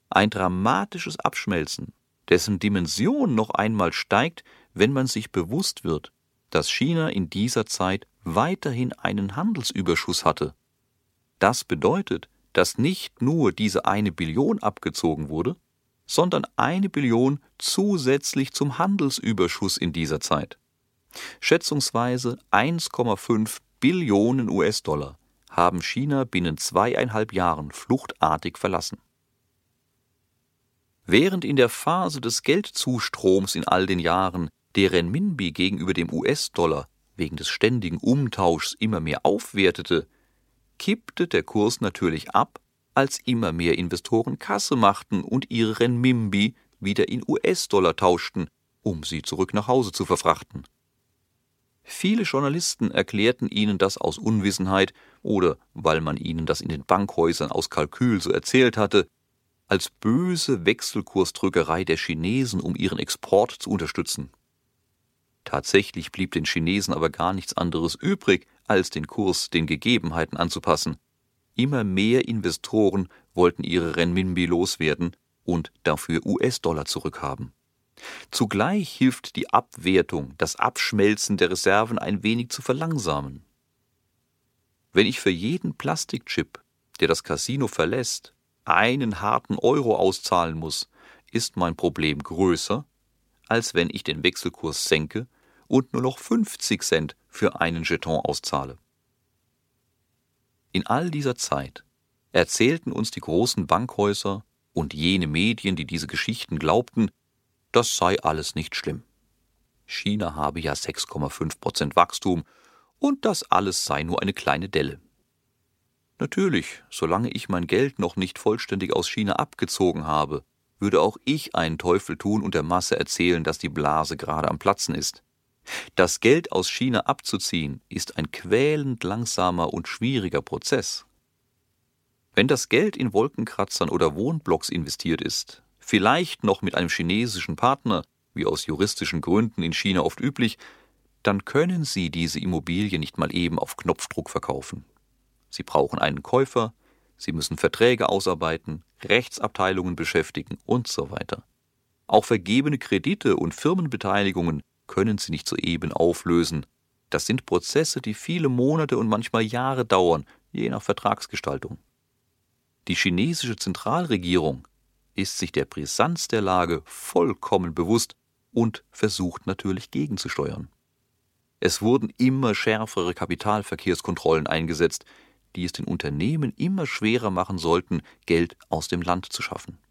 Ein dramatisches Abschmelzen, dessen Dimension noch einmal steigt, wenn man sich bewusst wird, dass China in dieser Zeit weiterhin einen Handelsüberschuss hatte. Das bedeutet, dass nicht nur diese 1 Billion abgezogen wurde, sondern 1 Billion zusätzlich zum Handelsüberschuss in dieser Zeit. Schätzungsweise 1,5 Billionen US-Dollar haben China binnen 2,5 Jahren fluchtartig verlassen. Während in der Phase des Geldzustroms in all den Jahren der Renminbi gegenüber dem US-Dollar wegen des ständigen Umtauschs immer mehr aufwertete, kippte der Kurs natürlich ab, als immer mehr Investoren Kasse machten und ihre Renminbi wieder in US-Dollar tauschten, um sie zurück nach Hause zu verfrachten. Viele Journalisten erklärten ihnen das aus Unwissenheit oder weil man ihnen das in den Bankhäusern aus Kalkül so erzählt hatte, als böse Wechselkursdrückerei der Chinesen, um ihren Export zu unterstützen. Tatsächlich blieb den Chinesen aber gar nichts anderes übrig, als den Kurs den Gegebenheiten anzupassen. Immer mehr Investoren wollten ihre Renminbi loswerden und dafür US-Dollar zurückhaben. Zugleich hilft die Abwertung, das Abschmelzen der Reserven ein wenig zu verlangsamen. Wenn ich für jeden Plastikchip, der das Casino verlässt, einen harten Euro auszahlen muss, ist mein Problem größer, als wenn ich den Wechselkurs senke und nur noch 50 Cent für einen Jeton auszahle. In all dieser Zeit erzählten uns die großen Bankhäuser und jene Medien, die diese Geschichten glaubten, das sei alles nicht schlimm. China habe ja 6,5% Wachstum und das alles sei nur eine kleine Delle. Natürlich, solange ich mein Geld noch nicht vollständig aus China abgezogen habe, würde auch ich einen Teufel tun und der Masse erzählen, dass die Blase gerade am Platzen ist. Das Geld aus China abzuziehen, ist ein quälend langsamer und schwieriger Prozess. Wenn das Geld in Wolkenkratzern oder Wohnblocks investiert ist, vielleicht noch mit einem chinesischen Partner, wie aus juristischen Gründen in China oft üblich, dann können Sie diese Immobilie nicht mal eben auf Knopfdruck verkaufen. Sie brauchen einen Käufer, Sie müssen Verträge ausarbeiten, Rechtsabteilungen beschäftigen und so weiter. Auch vergebene Kredite und Firmenbeteiligungen können Sie nicht soeben auflösen. Das sind Prozesse, die viele Monate und manchmal Jahre dauern, je nach Vertragsgestaltung. Die chinesische Zentralregierung ist sich der Brisanz der Lage vollkommen bewusst und versucht natürlich gegenzusteuern. Es wurden immer schärfere Kapitalverkehrskontrollen eingesetzt, die es den Unternehmen immer schwerer machen sollten, Geld aus dem Land zu schaffen.